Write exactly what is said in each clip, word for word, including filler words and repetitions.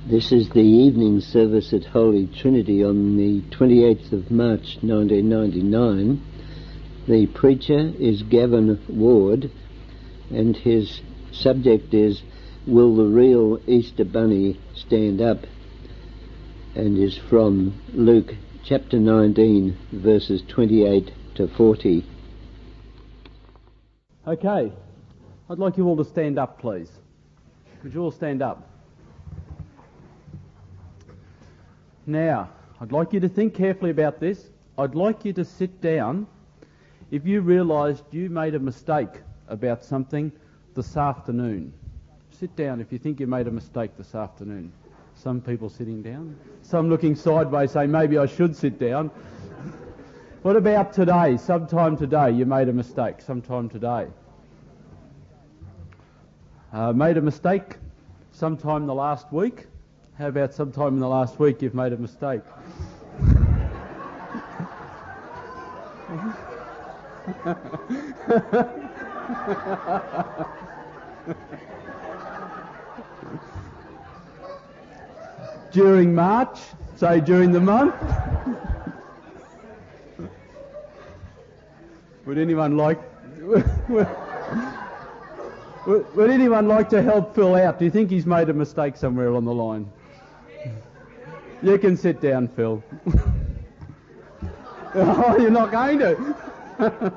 This is the evening service at Holy Trinity on the twenty-eighth of March nineteen ninety-nine. The preacher is Gavin Ward, and his subject is, Will the Real Easter Bunny Stand Up? And is from Luke chapter nineteen, verses twenty-eight to forty. Okay, I'd like you all to stand up, please. Would you all stand up? Now, I'd like you to think carefully about this. I'd like you to sit down if you realised you made a mistake about something this afternoon. Sit down if you think you made a mistake this afternoon. Some people sitting down, some looking sideways saying maybe I should sit down. What about today? Sometime today you made a mistake, sometime today. Uh, made a mistake sometime the last week? How about sometime in the last week you've made a mistake? During March, say during the month. Would anyone like would, would anyone like to help Phil out? Do you think he's made a mistake somewhere along the line? You can sit down, Phil. Oh, you're not going to.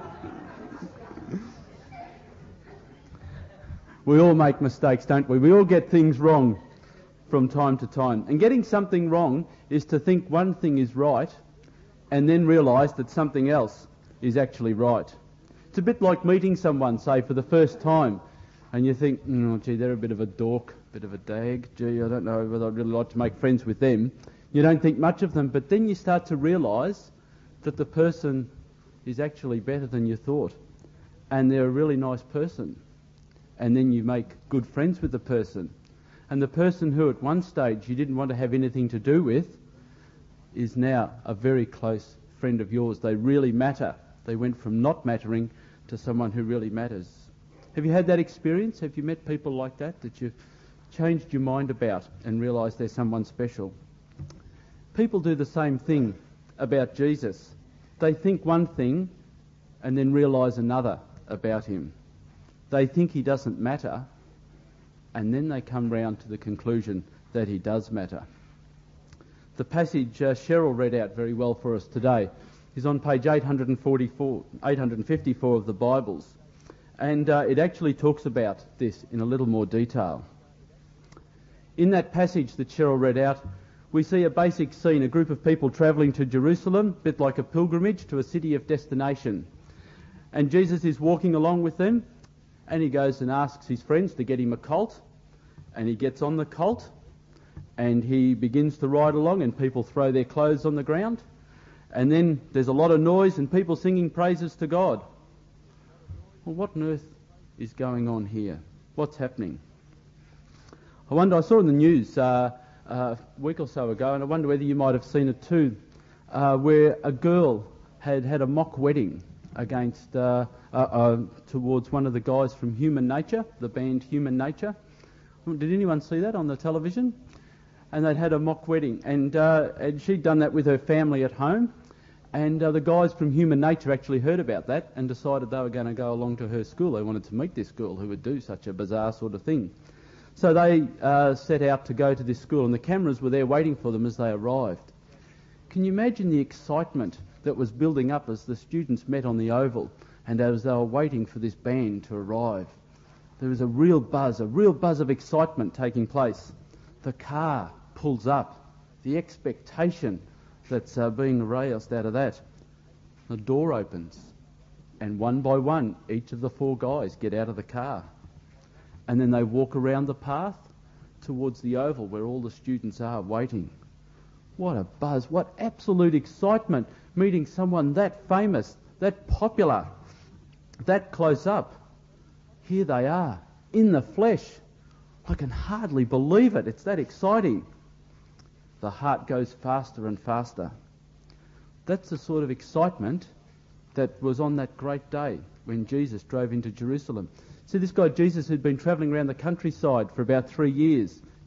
We all make mistakes, don't we? We all get things wrong from time to time. And getting something wrong is to think one thing is right and then realise that something else is actually right. It's a bit like meeting someone, say, for the first time, and you think, oh, gee, they're a bit of a dork, a bit of a dag. Gee, I don't know whether I'd really like to make friends with them. You don't think much of them, but then you start to realise that the person is actually better than you thought, and they're a really nice person. And then you make good friends with the person. And the person who at one stage you didn't want to have anything to do with is now a very close friend of yours. They really matter. They went from not mattering to someone who really matters. Have you had that experience? Have you met people like that, that you've changed your mind about and realised they're someone special? People do the same thing about Jesus. They think one thing and then realise another about him. They think he doesn't matter, and then they come round to the conclusion that he does matter. The passage uh, Cheryl read out very well for us today is on page eight forty-four, eight fifty-four of the Bibles, and uh, it actually talks about this in a little more detail. In that passage that Cheryl read out, we see a basic scene, a group of people travelling to Jerusalem, a bit like a pilgrimage to a city of destination. And Jesus is walking along with them, and he goes and asks his friends to get him a colt, and he gets on the colt, and he begins to ride along, and people throw their clothes on the ground, and then there's a lot of noise and people singing praises to God. Well, what on earth is going on here? What's happening? I wonder, I saw in the news uh, uh, a week or so ago, and I wonder whether you might have seen it too, uh, where a girl had had a mock wedding against uh, uh, uh, towards one of the guys from Human Nature, the band Human Nature. Did anyone see that on the television? And they'd had a mock wedding, and, uh, and she'd done that with her family at home, and uh, the guys from Human Nature actually heard about that and decided they were going to go along to her school. They wanted to meet this girl who would do such a bizarre sort of thing. So they uh, set out to go to this school, and the cameras were there waiting for them as they arrived. Can you imagine the excitement that was building up as the students met on the Oval and as they were waiting for this band to arrive? There was a real buzz, a real buzz of excitement taking place. The car pulls up, the expectation that's uh, being raised out of that. The door opens, and one by one, each of the four guys get out of the car. And then they walk around the path towards the Oval where all the students are waiting. What a buzz, what absolute excitement, meeting someone that famous, that popular, that close up. Here they are, in the flesh. I can hardly believe it, it's that exciting. The heart goes faster and faster. That's the sort of excitement that was on that great day when Jesus drove into Jerusalem. See, this guy Jesus had been travelling around the countryside for about three years,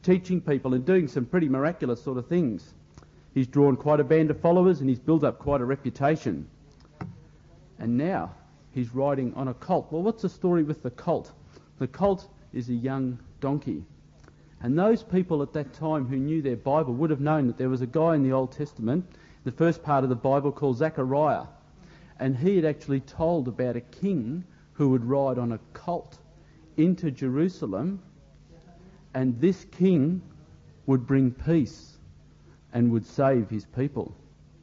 teaching people and doing some pretty miraculous sort of things. He's drawn quite a band of followers and he's built up quite a reputation. And now he's riding on a colt. Well, what's the story with the colt? The colt is a young donkey. And those people at that time who knew their Bible would have known that there was a guy in the Old Testament, the first part of the Bible, called Zechariah. And he had actually told about a king who would ride on a colt into Jerusalem, and this king would bring peace and would save his people.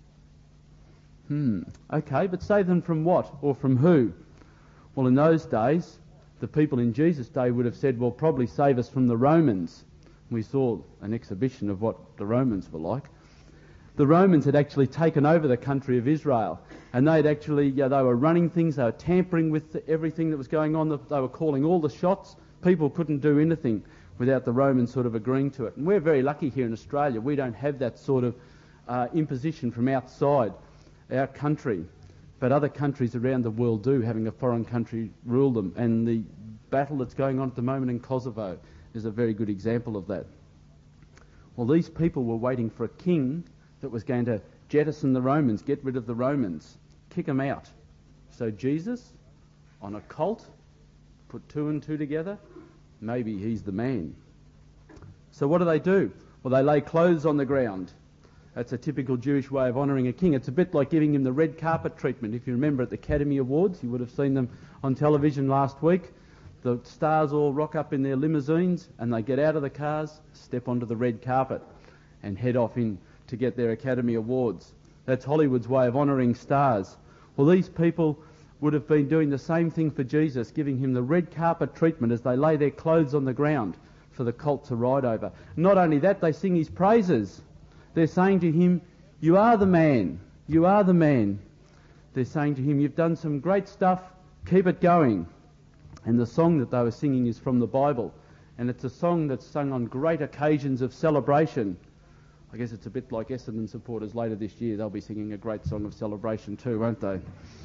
Hmm, okay, but save them from what? Or from who? Well, in those days, the people in Jesus' day would have said, well, probably save us from the Romans. We saw an exhibition of what the Romans were like. The Romans had actually taken over the country of Israel, and they'd actually, yeah, they were running things, they were tampering with everything that was going on, they were calling all the shots. People couldn't do anything without the Romans sort of agreeing to it. And we're very lucky here in Australia. We don't have that sort of uh, imposition from outside our country, but other countries around the world do, having a foreign country rule them. And the battle that's going on at the moment in Kosovo is a very good example of that. Well, these people were waiting for a king that was going to jettison the Romans, get rid of the Romans, kick them out. So Jesus, on a colt, put two and two together, maybe he's the man. So what do they do? Well, they lay clothes on the ground. That's a typical Jewish way of honouring a king. It's a bit like giving him the red carpet treatment. If you remember at the Academy Awards, you would have seen them on television last week. The stars all rock up in their limousines and they get out of the cars, step onto the red carpet and head off in to get their Academy Awards. That's Hollywood's way of honouring stars. Well, these people would have been doing the same thing for Jesus, giving him the red carpet treatment as they lay their clothes on the ground for the colt to ride over. Not only that, they sing his praises. They're saying to him, you are the man, you are the man. They're saying to him, you've done some great stuff, keep it going. And the song that they were singing is from the Bible, and it's a song that's sung on great occasions of celebration. I guess it's a bit like Essendon supporters later this year. They'll be singing a great song of celebration too, won't they?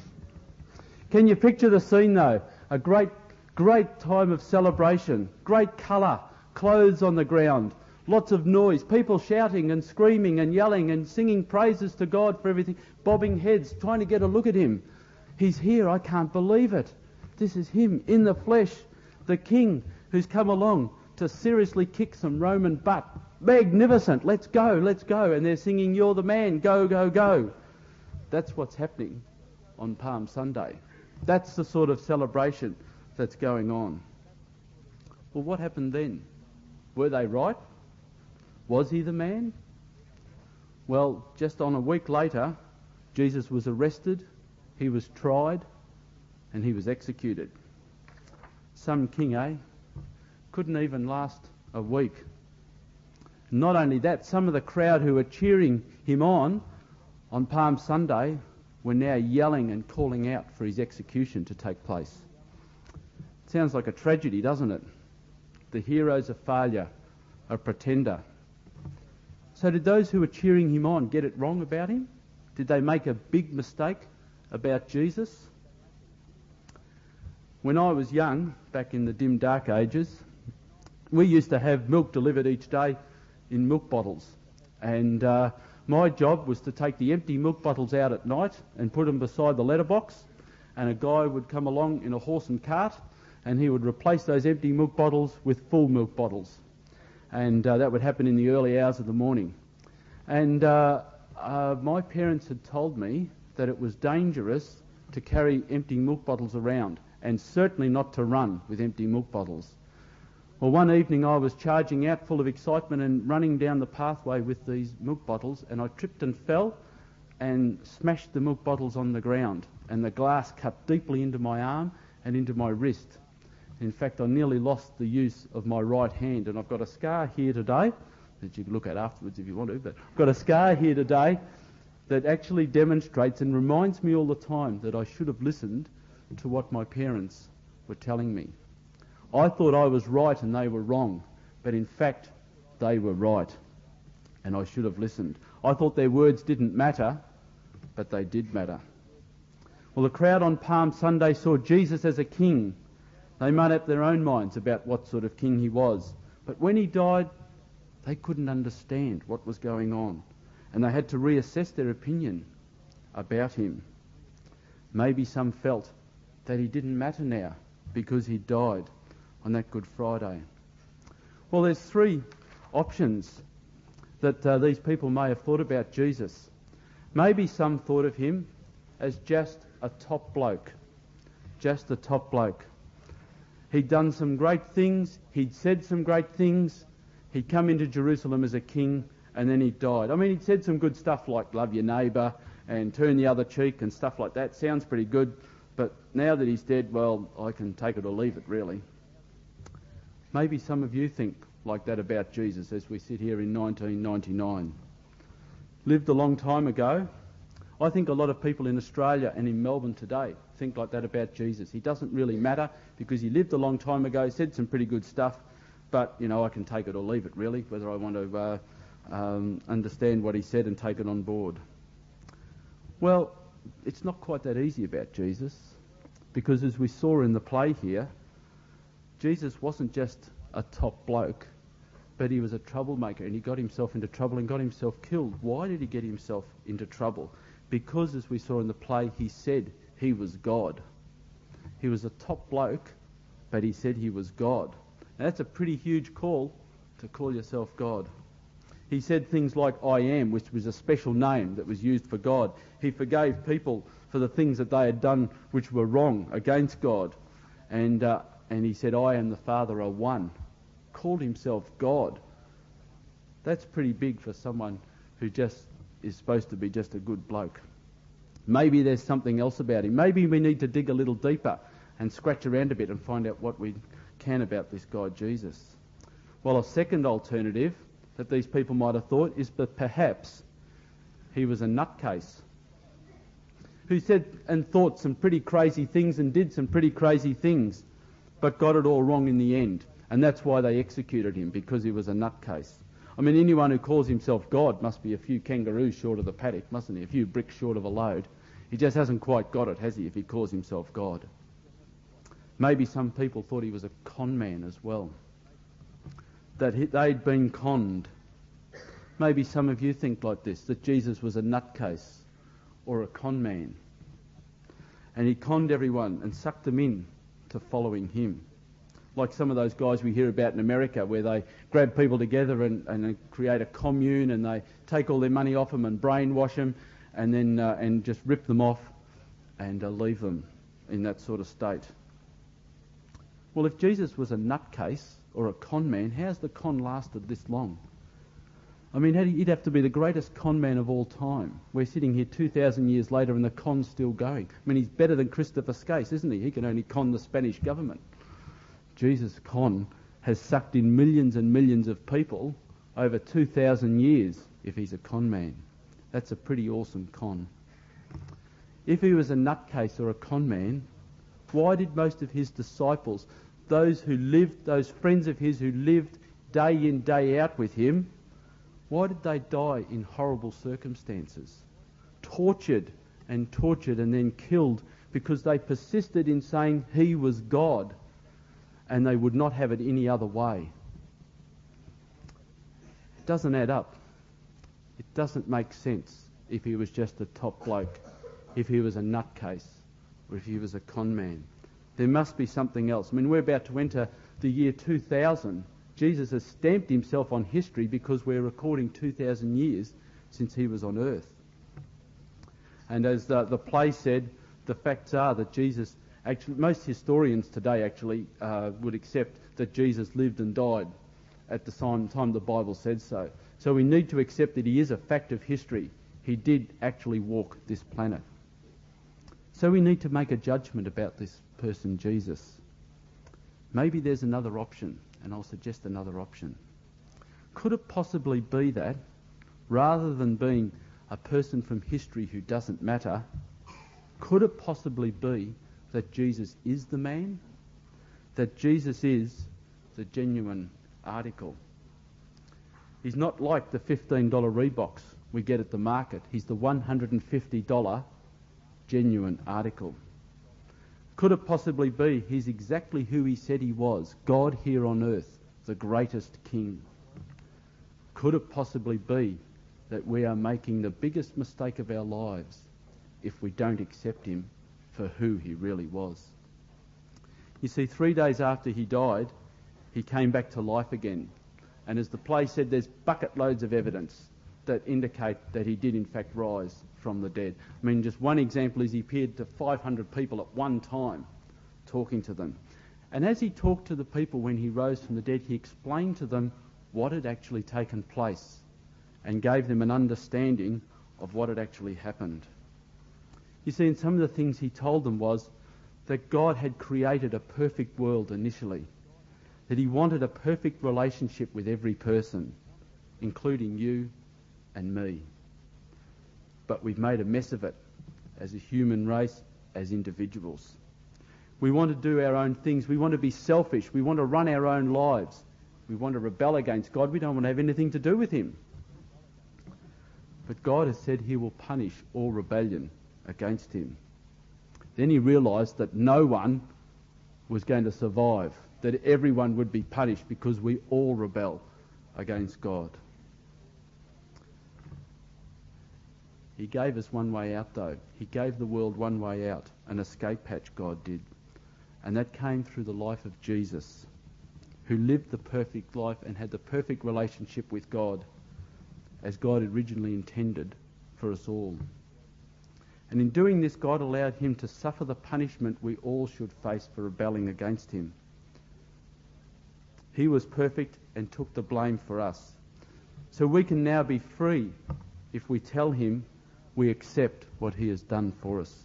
Can you picture the scene though? A great, great time of celebration, great colour, clothes on the ground, lots of noise, people shouting and screaming and yelling and singing praises to God for everything, bobbing heads, trying to get a look at him. He's here, I can't believe it. This is him in the flesh, the king who's come along to seriously kick some Roman butt. Magnificent, let's go, let's go. And they're singing, you're the man, go, go, go. That's what's happening on Palm Sunday. That's the sort of celebration that's going on. Well, what happened then? Were they right? Was he the man? Well, just on a week later, Jesus was arrested, he was tried, and he was executed. Some king, eh? Couldn't even last a week. Not only that, some of the crowd who were cheering him on on Palm Sunday were now yelling and calling out for his execution to take place. Sounds like a tragedy, doesn't it? The hero's a failure, a pretender. So did those who were cheering him on get it wrong about him? Did they make a big mistake about Jesus? When I was young, back in the dim dark ages, we used to have milk delivered each day in milk bottles. And uh, my job was to take the empty milk bottles out at night and put them beside the letterbox, and a guy would come along in a horse and cart and he would replace those empty milk bottles with full milk bottles. And uh, that would happen in the early hours of the morning. And uh, uh, my parents had told me that it was dangerous to carry empty milk bottles around, and certainly not to run with empty milk bottles. Well, one evening I was charging out full of excitement and running down the pathway with these milk bottles, and I tripped and fell and smashed the milk bottles on the ground, and the glass cut deeply into my arm and into my wrist. In fact, I nearly lost the use of my right hand, and I've got a scar here today that you can look at afterwards if you want to, but I've got a scar here today that actually demonstrates and reminds me all the time that I should have listened to what my parents were telling me. I thought I was right and they were wrong, but in fact they were right and I should have listened. I thought their words didn't matter, but they did matter. Well, the crowd on Palm Sunday saw Jesus as a king. They made up their own minds about what sort of king he was. But when he died, They couldn't understand what was going on, and they had to reassess their opinion about him. Maybe some felt that he didn't matter now because he died on that Good Friday. Well, there's three options that uh, these people may have thought about Jesus. Maybe some thought of him as just a top bloke, just a top bloke. He'd done some great things, he'd said some great things, he'd come into Jerusalem as a king, and then he died. I mean, he'd said some good stuff like love your neighbour and turn the other cheek and stuff like that. Sounds pretty good, but now that he's dead, well, I can take it or leave it, really. Maybe some of you think like that about Jesus as we sit here in nineteen ninety-nine. Lived a long time ago. I think a lot of people in Australia and in Melbourne today think like that about Jesus. He doesn't really matter because he lived a long time ago, said some pretty good stuff, but, you know, I can take it or leave it, really, whether I want to uh, um, understand what he said and take it on board. Well, it's not quite that easy about Jesus, because as we saw in the play here, Jesus wasn't just a top bloke, but he was a troublemaker, and he got himself into trouble and got himself killed. Why did he get himself into trouble? Because, as we saw in the play, he said he was God. He was a top bloke, but he said he was God. Now, that's a pretty huge call, to call yourself God. He said things like I am, which was a special name that was used for God. He forgave people for the things that they had done which were wrong against God. And uh, and he said, I and the Father are one. Called himself God. That's pretty big for someone who just is supposed to be just a good bloke. Maybe there's something else about him. Maybe we need to dig a little deeper and scratch around a bit and find out what we can about this guy Jesus. Well, a second alternative that these people might have thought is that perhaps he was a nutcase who said and thought some pretty crazy things and did some pretty crazy things, but got it all wrong in the end. And that's why they executed him, because he was a nutcase. I mean, anyone who calls himself God must be a few kangaroos short of the paddock, mustn't he? A few bricks short of a load. He just hasn't quite got it, has he, if he calls himself God? Maybe some people thought he was a con man as well, that he, they'd been conned. Maybe some of you think like this, that Jesus was a nutcase or a con man, and he conned everyone and sucked them in to following him. Like some of those guys we hear about in America, where they grab people together and, and create a commune, and they take all their money off them and brainwash them, and then uh, and just rip them off and uh, leave them in that sort of state. Well, if Jesus was a nutcase or a con man, how's the con lasted this long? I mean, he'd have to be the greatest con man of all time. We're sitting here two thousand years later and the con's still going. I mean, he's better than Christopher Skase, isn't he? He can only con the Spanish government. Jesus' con has sucked in millions and millions of people over two thousand years if he's a con man. That's a pretty awesome con. If he was a nutcase or a con man, why did most of his disciples, those who lived, those friends of his who lived day in, day out with him, why did they die in horrible circumstances? Tortured and tortured and then killed because they persisted in saying he was God, and they would not have it any other way. It doesn't add up. It doesn't make sense if he was just a top bloke, if he was a nutcase, or if he was a con man. There must be something else. I mean, we're about to enter the year two thousand. Jesus has stamped himself on history because we're recording two thousand years since he was on earth. And as the, the play said, the facts are that Jesus, actually, most historians today actually uh, would accept that Jesus lived and died at the time, time the Bible said so. So we need to accept that he is a fact of history. He did actually walk this planet. So we need to make a judgment about this person, Jesus. Maybe there's another option, and I'll suggest another option. Could it possibly be that, rather than being a person from history who doesn't matter, could it possibly be that Jesus is the man? That Jesus is the genuine article? He's not like the fifteen dollar Reeboks we get at the market. He's the one hundred fifty dollar genuine article. Could it possibly be he's exactly who he said he was, God here on earth, the greatest king? Could it possibly be that we are making the biggest mistake of our lives if we don't accept him for who he really was? You see, three days after he died, he came back to life again. And as the play said, there's bucket loads of evidence that indicate that he did in fact rise from the dead. I mean, just one example is he appeared to five hundred people at one time, talking to them. And as he talked to the people when he rose from the dead, he explained to them what had actually taken place and gave them an understanding of what had actually happened. You see, and some of the things he told them was that God had created a perfect world initially, that he wanted a perfect relationship with every person, including you and me. But we've made a mess of it as a human race, as individuals. We want to do our own things. We want to be selfish. We want to run our own lives. We want to rebel against God. We don't want to have anything to do with him. But God has said he will punish all rebellion against him. Then he realised that no one was going to survive, that everyone would be punished because we all rebel against God. He gave us one way out, though. He gave the world one way out, an escape hatch, God did. And that came through the life of Jesus, who lived the perfect life and had the perfect relationship with God, as God originally intended for us all. And in doing this, God allowed him to suffer the punishment we all should face for rebelling against him. He was perfect and took the blame for us. So we can now be free if we tell him we accept what he has done for us.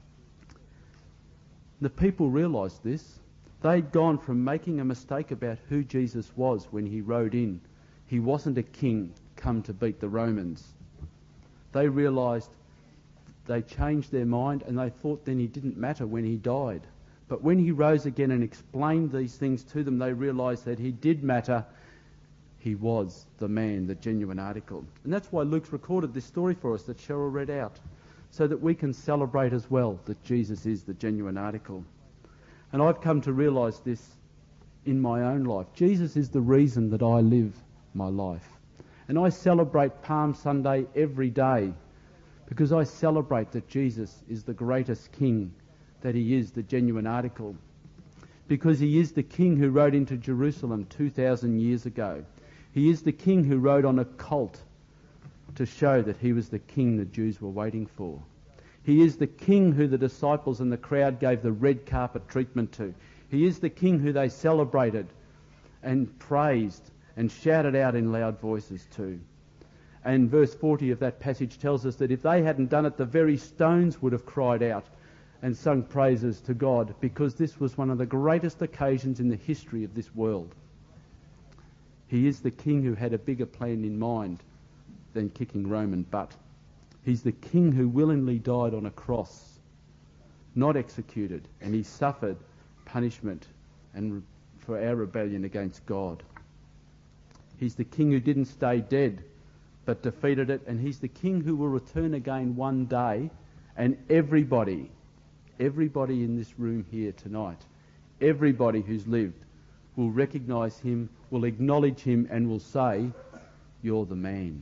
The people realised this. They'd gone from making a mistake about who Jesus was when he rode in. He wasn't a king come to beat the Romans. They realised, they changed their mind, and they thought then he didn't matter when he died. But when he rose again and explained these things to them, they realised that he did matter. He was the man, the genuine article. And that's why Luke's recorded this story for us that Cheryl read out, so that we can celebrate as well that Jesus is the genuine article. And I've come to realise this in my own life. Jesus is the reason that I live my life. And I celebrate Palm Sunday every day because I celebrate that Jesus is the greatest king, that he is the genuine article. Because he is the king who rode into Jerusalem two thousand years ago. He is the king who rode on a colt to show that he was the king the Jews were waiting for. He is the king who the disciples and the crowd gave the red carpet treatment to. He is the king who they celebrated and praised and shouted out in loud voices to. And verse forty of that passage tells us that if they hadn't done it, the very stones would have cried out and sung praises to God, because this was one of the greatest occasions in the history of this world. He is the king who had a bigger plan in mind than kicking Roman butt. He's the king who willingly died on a cross, not executed, and he suffered punishment and for our rebellion against God. He's the king who didn't stay dead, but defeated it, and he's the king who will return again one day, and everybody, everybody in this room here tonight, everybody who's lived will recognise him, will acknowledge him, and will say, "You're the man."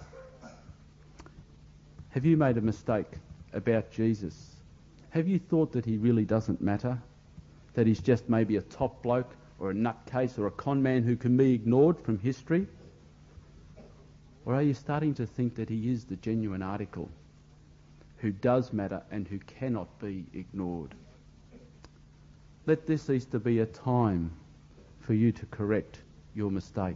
Have you made a mistake about Jesus? Have you thought that he really doesn't matter? That he's just maybe a top bloke or a nutcase or a con man who can be ignored from history? Or are you starting to think that he is the genuine article, who does matter and who cannot be ignored? Let this Easter be a time for you to correct your mistake.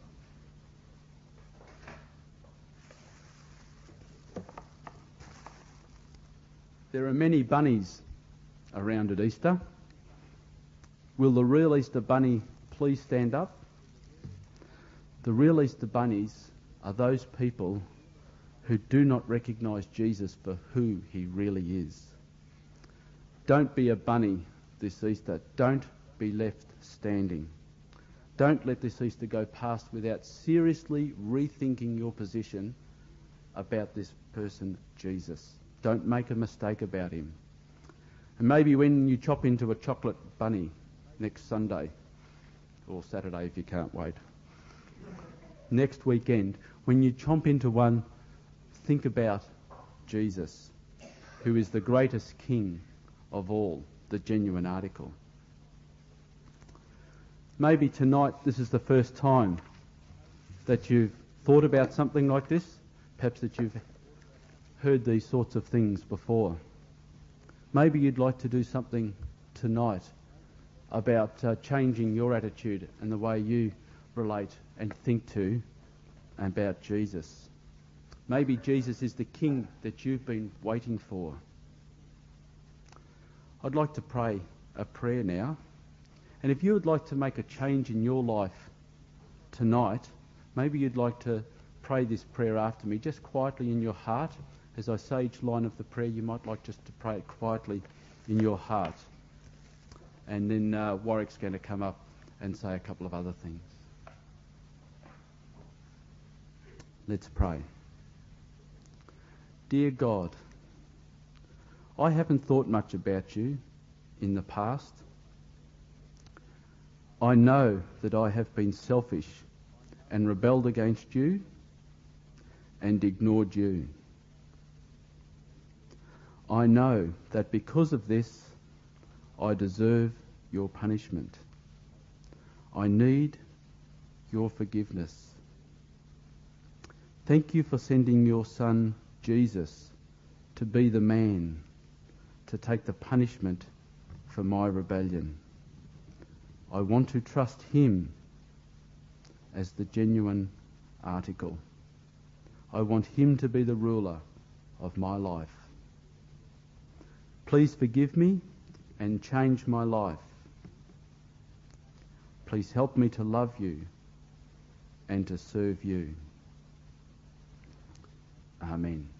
There are many bunnies around at Easter. Will the real Easter bunny please stand up? The real Easter bunnies are those people who do not recognise Jesus for who he really is. Don't be a bunny this Easter. Don't be left standing. Don't let this Easter go past without seriously rethinking your position about this person, Jesus. Don't make a mistake about him. And maybe when you chop into a chocolate bunny next Sunday, or Saturday if you can't wait, next weekend, when you chomp into one, think about Jesus, who is the greatest king of all, the genuine article. Maybe tonight this is the first time that you've thought about something like this, perhaps that you've heard these sorts of things before. Maybe you'd like to do something tonight about uh, changing your attitude and the way you relate and think to about Jesus. Maybe Jesus is the King that you've been waiting for. I'd like to pray a prayer now. And if you would like to make a change in your life tonight, maybe you'd like to pray this prayer after me, just quietly in your heart. As I say each line of the prayer, you might like just to pray it quietly in your heart. And then uh, Warwick's going to come up and say a couple of other things. Let's pray. Dear God, I haven't thought much about you in the past. I know that I have been selfish and rebelled against you and ignored you. I know that because of this, I deserve your punishment. I need your forgiveness. Thank you for sending your Son, Jesus, to be the man, to take the punishment for my rebellion. I want to trust him as the genuine article. I want him to be the ruler of my life. Please forgive me and change my life. Please help me to love you and to serve you. Amen.